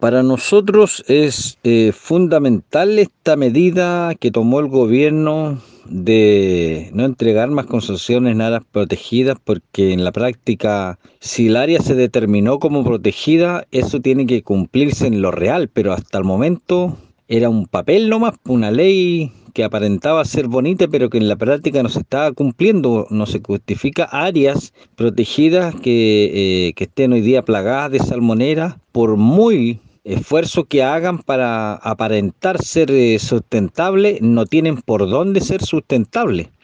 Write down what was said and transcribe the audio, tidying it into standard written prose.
Para nosotros es fundamental esta medida que tomó el gobierno de no entregar más concesiones en áreas protegidas, porque en la práctica, si el área se determinó como protegida, eso tiene que cumplirse en lo real, pero hasta el momento era un papel nomás, una ley que aparentaba ser bonita, pero que en la práctica no se estaba cumpliendo, no se justifica áreas protegidas que estén hoy día plagadas de salmonera, por muy esfuerzos que hagan para aparentar ser sustentable, no tienen por dónde ser sustentable.